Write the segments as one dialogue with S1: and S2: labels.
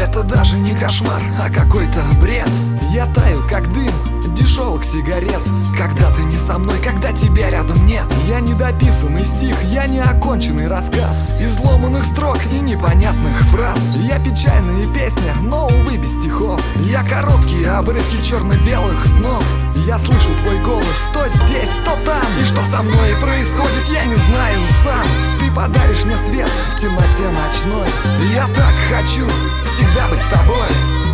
S1: Это даже не кошмар, а какой-то бред. Я таю, как дым дешевых сигарет, когда ты не со мной, когда тебя рядом нет. Я недописанный стих, я не оконченный рассказ изломанных строк и непонятных фраз. Я печальная песня, но, увы, без стихов. Я короткие обрывки черно-белых снов. Я слышу твой голос то здесь, то там. И что со мной происходит, я не знаю сам. Ты подаришь мне свет в темноте ночной. Я так хочу всегда быть с тобой.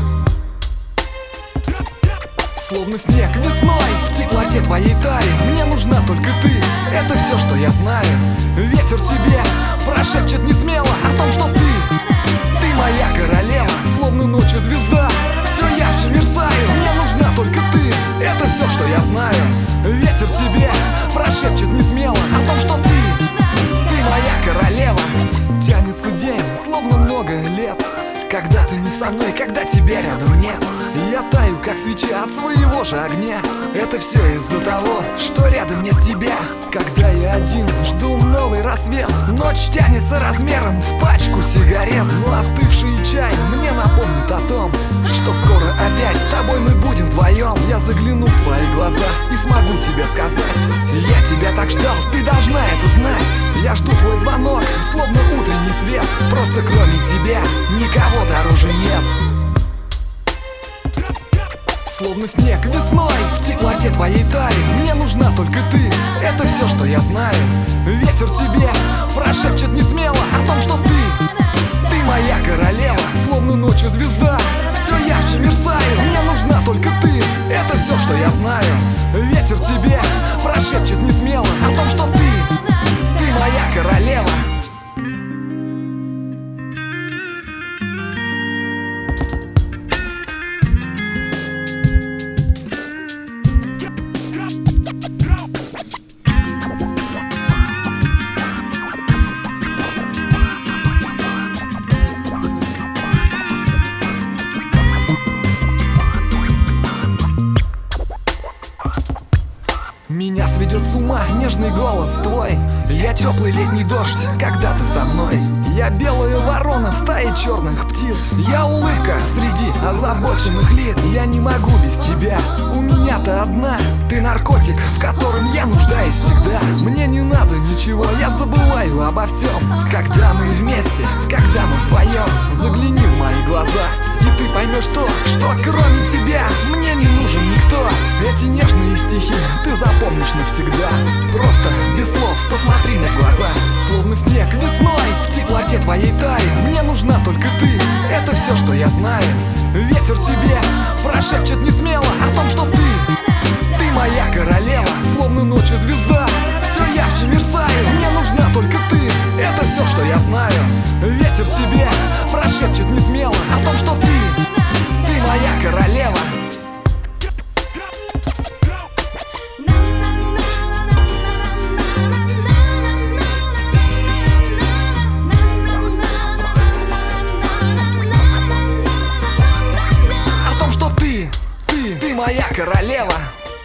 S1: Словно снег весной в теплоте твоей тари. Мне нужна только ты, это все, что я знаю. Ветер тебе прошепчет не смело о том, что ты моя королева. Словно ночью звезда, все ярче мерцаю. Мне нужна только ты, это все, что я знаю. Ветер тебе прошепчет не смело о том, что ты моя королева. Тянется день, словно много лет, когда ты не со мной, когда тебя рядом нет. Я таю, как свеча от своего же огня. Это все из-за того, что рядом нет тебя. Когда я один, жду новый рассвет. Ночь тянется размером в пачку сигарет. Но остывший чай мне напомнит о том, что скоро опять с тобой мы будем вдвоем. Я загляну в твои глаза и смогу тебе сказать: я тебя так ждал, ты должна это знать. Я жду твой звонок, словно утренний свет. Просто кроме тебя никого дороже нет. Словно снег весной в теплоте твоей тари. Мне нужна только ты, это все, что я знаю. Ветер тебе прошепчет не смело о том, что ты моя королева. Словно ночью звезда, все ярче мерцаю. Мне нужна только ты, это все, что я знаю. Ветер тебе прошепчет не смело о том, что ты моя королева. Меня сведет с ума нежный голос твой. Я теплый летний дождь, когда ты со мной. Я белая ворона в стае черных птиц. Я улыбка среди озабоченных лиц. Я не могу без тебя, у меня-то одна. Ты наркотик, в котором я нуждаюсь всегда. Мне не надо ничего, я забываю обо всем. Когда мы вместе, когда мы вдвоем. Загляни в мои глаза, и ты поймешь то, что кроме тебя мне не нужен никто. Эти нежные стихи ты запомнишь навсегда. Просто без слов посмотри мне в глаза. Словно снег весной в теплоте твоей тари. Мне нужна только ты, это все, что я знаю. Ветер тебе прошепчет не смело о том, что ты моя королева. Словно ночью звезда, все ярче мерцаю. Мне нужна только ты, это все, что я знаю. Ветер тебе прошепчет не смело о том, что ты моя королева. О том, что ты моя королева.